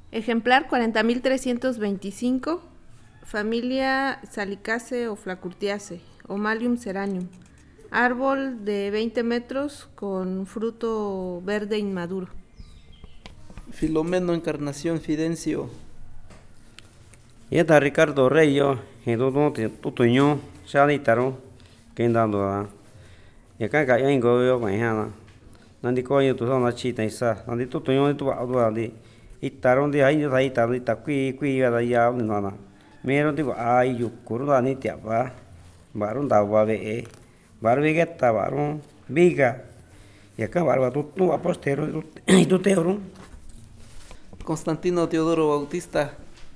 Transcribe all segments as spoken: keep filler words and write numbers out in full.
Ejemplar cuarenta mil trescientos veinticinco, familia Salicaceae o Flacourtiaceae, Omalium ceranium. Árbol de veinte metros con fruto verde inmaduro. Filomeno Encarnación Fidencio. Yeta Ricardo Reyo, Hedodo Tutuño, Shaditaro, Kendandora. Yaka Gaya Ingoyo Mayana. Nandi Koyo to Sona Chita Isa, Nandi Tutuño to Aduali. Itaron de Ayo Saitaro, Itaqui, Quia, Yavana. Mero de Ayu, Kurani Tiapa, Baron Dawave, Barbigetta, Baron, Biga. Yaka Barba Tutu, Apostero, Ituteorum. Constantino Teodoro Bautista.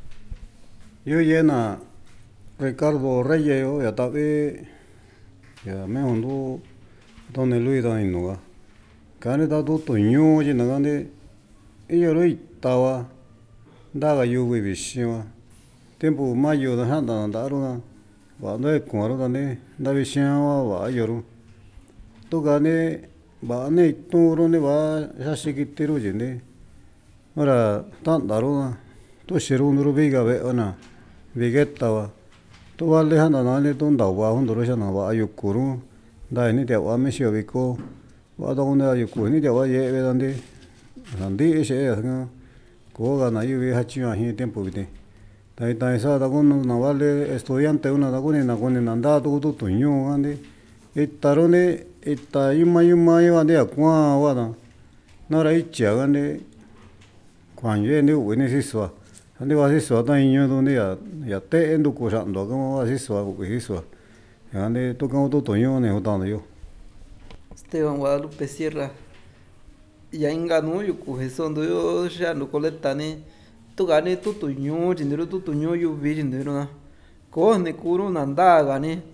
Yo llena Ricardo Reyes yo ya tabe ya me hondo donde Luis da inuga. Kane da do to nyo je na gane e yo roi tawa daga yugo bishima. Tempo mayo da handa da runa wa no e kwaro da ne da bishima wa yoru. To gane ba ne to ro ne wa shashikitteru je ne. Ora tan da runa to shiru nuru biga be ona. Vigetta to vale hana nane ton da wa hon doro shana wa ayukuru da ni de wa me shio biko wa da ona ayukuru ni de wa ye be dande dande e she ya ko ga na yu be ha chi ma hi tempo bide dai dai sa da gon na vale estudiante una da gon na gon na da to to to nyu ande e tarone e ta yuma yuma yo ande kwa wa da na ra ichi ga ne kwan ye ne we ne si so ande va si so ta inyo donde ya ya te endo cosando como va si so que si so ande to como to toño ne hotando yo Esteban Guadalupe Sierra. Ya engano yuku hesondo yo ya no coletane. Tu gane tu tuño, jindero tu tuño yo vi jindero na. Ko ne kuro nanda gane.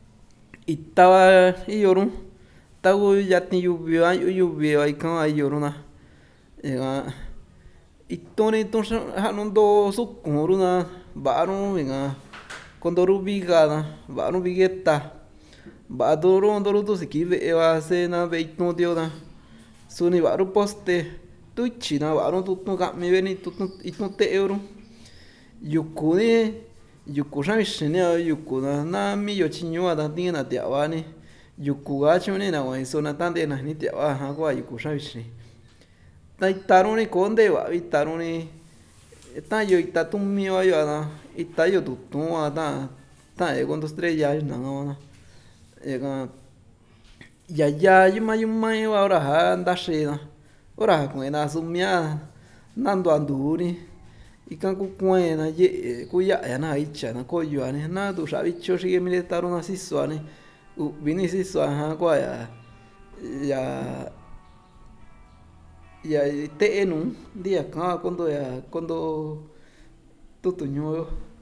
Itaba iyoru. Tago yati yubi ayo yubi ay kan ayoru na. Ega itone ton hanondo sukuru na baru venga kondoru biga na baru bigetta badoro ndoro to sikive eva se na veitno dio na suni baru poste tuchi na baru tutno kami veni tutno itno te euro yuku ni yuku shami shene yuku na na mi yo chinyo da tina te avani yuku ga chune na wa sona tande na ni te ava ha kwa yuku shami shene tai tarone konde wa tarone ta yo ita tu mi wa yo na ita yo tu tu wa ta ta e con dos tres ya na na e ga ya ya yuma yuma wa ora ha nda she na ora ko na sumia nando anduri ikan ku kwen na ye ku ya ya na icha na ko yo ne na tu sha bicho shi mi le tarona si so ne u vini si so ha kwa ya ya ya te en un día acá cuando ya cuando tu tuño